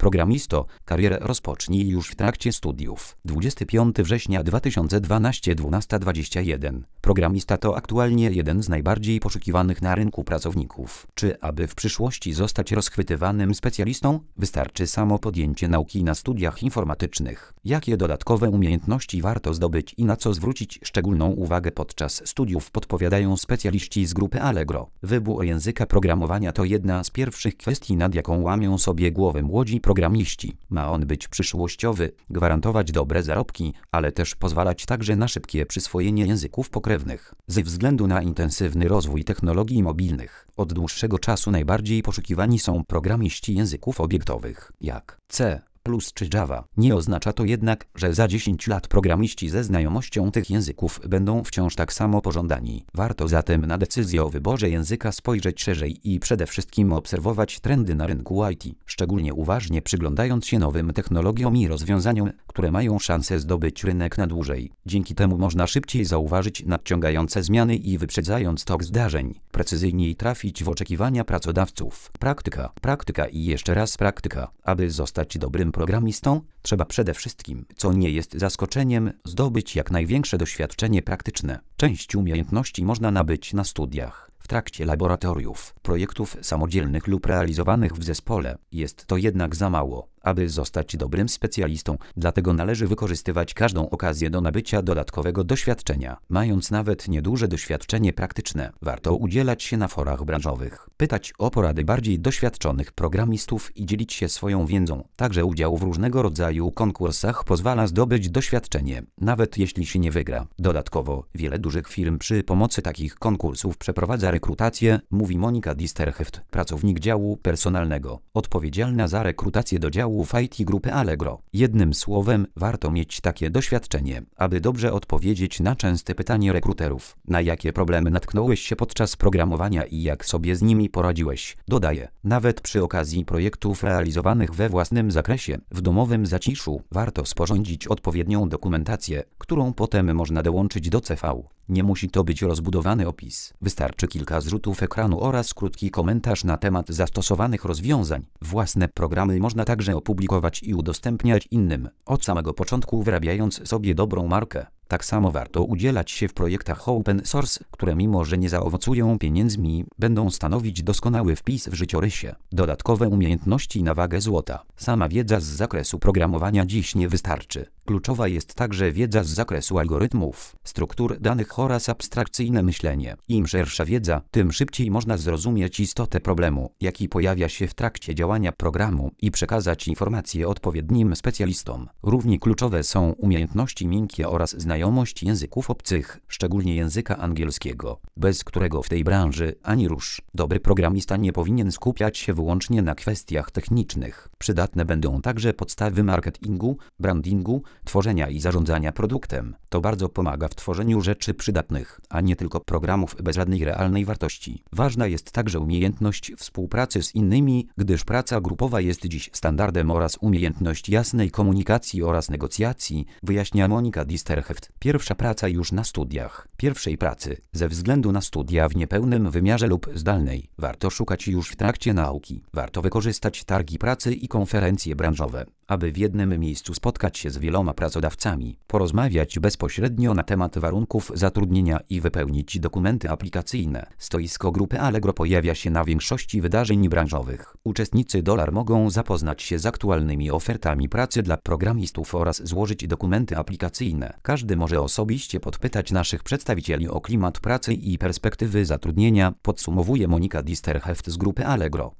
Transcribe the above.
Programisto, karierę rozpocznij już w trakcie studiów. 25 września 2012, 12:21. Programista to aktualnie jeden z najbardziej poszukiwanych na rynku pracowników. Czy aby w przyszłości zostać rozchwytywanym specjalistą, wystarczy samo podjęcie nauki na studiach informatycznych? Jakie dodatkowe umiejętności warto zdobyć i na co zwrócić szczególną uwagę podczas studiów, podpowiadają specjaliści z grupy Allegro. Wybór języka programowania to jedna z pierwszych kwestii, nad jaką łamią sobie głowę młodzi programiści. Ma on być przyszłościowy, gwarantować dobre zarobki, ale też pozwalać także na szybkie przyswojenie języków pokrewnych. Ze względu na intensywny rozwój technologii mobilnych, od dłuższego czasu najbardziej poszukiwani są programiści języków obiektowych, jak C++ czy Java. Nie oznacza to jednak, że za 10 lat programiści ze znajomością tych języków będą wciąż tak samo pożądani. Warto zatem na decyzję o wyborze języka spojrzeć szerzej i przede wszystkim obserwować trendy na rynku IT, szczególnie uważnie przyglądając się nowym technologiom i rozwiązaniom, które mają szansę zdobyć rynek na dłużej. Dzięki temu można szybciej zauważyć nadciągające zmiany i wyprzedzając tok zdarzeń, precyzyjniej trafić w oczekiwania pracodawców. Praktyka i jeszcze raz praktyka. Aby zostać dobrym programistą, trzeba przede wszystkim, co nie jest zaskoczeniem, zdobyć jak największe doświadczenie praktyczne. Część umiejętności można nabyć na studiach, w trakcie laboratoriów, projektów samodzielnych lub realizowanych w zespole. Jest to jednak za mało, aby zostać dobrym specjalistą, dlatego należy wykorzystywać każdą okazję do nabycia dodatkowego doświadczenia. Mając nawet nieduże doświadczenie praktyczne, warto udzielać się na forach branżowych, pytać o porady bardziej doświadczonych programistów i dzielić się swoją wiedzą. Także udział w różnego rodzaju konkursach pozwala zdobyć doświadczenie, nawet jeśli się nie wygra. Dodatkowo, wiele dużych firm przy pomocy takich konkursów przeprowadza rekrutację, mówi Monika Disterheft, pracownik działu personalnego, odpowiedzialna za rekrutację do działu w IT grupy Allegro. Jednym słowem, warto mieć takie doświadczenie, aby dobrze odpowiedzieć na częste pytanie rekruterów. Na jakie problemy natknąłeś się podczas programowania i jak sobie z nimi poradziłeś? Dodaje, nawet przy okazji projektów realizowanych we własnym zakresie, w domowym zaciszu, warto sporządzić odpowiednią dokumentację, którą potem można dołączyć do CV. Nie musi to być rozbudowany opis. Wystarczy kilka zrzutów ekranu oraz krótki komentarz na temat zastosowanych rozwiązań. Własne programy można także opublikować i udostępniać innym, od samego początku wyrabiając sobie dobrą markę. Tak samo warto udzielać się w projektach open source, które mimo że nie zaowocują pieniędzmi, będą stanowić doskonały wpis w życiorysie. Dodatkowe umiejętności na wagę złota. Sama wiedza z zakresu programowania dziś nie wystarczy. Kluczowa jest także wiedza z zakresu algorytmów, struktur danych oraz abstrakcyjne myślenie. Im szersza wiedza, tym szybciej można zrozumieć istotę problemu, jaki pojawia się w trakcie działania programu i przekazać informacje odpowiednim specjalistom. Równie kluczowe są umiejętności miękkie oraz znajomość języków obcych, szczególnie języka angielskiego, bez którego w tej branży ani rusz. Dobry programista nie powinien skupiać się wyłącznie na kwestiach technicznych. Przydatne będą także podstawy marketingu, brandingu, tworzenia i zarządzania produktem. To bardzo pomaga w tworzeniu rzeczy przydatnych, a nie tylko programów bez żadnej realnej wartości. Ważna jest także umiejętność współpracy z innymi, gdyż praca grupowa jest dziś standardem, oraz umiejętność jasnej komunikacji oraz negocjacji, wyjaśnia Monika Disterheft. Pierwsza praca już na studiach. Pierwszej pracy, ze względu na studia w niepełnym wymiarze lub zdalnej, warto szukać już w trakcie nauki. Warto wykorzystać targi pracy i konferencje branżowe, aby w jednym miejscu spotkać się z wieloma pracodawcami, porozmawiać bezpośrednio na temat warunków zatrudnienia i wypełnić dokumenty aplikacyjne. Stoisko grupy Allegro pojawia się na większości wydarzeń branżowych. Uczestnicy mogą zapoznać się z aktualnymi ofertami pracy dla programistów oraz złożyć dokumenty aplikacyjne. Każdy może osobiście podpytać naszych przedstawicieli o klimat pracy i perspektywy zatrudnienia, podsumowuje Monika Disterheft z grupy Allegro.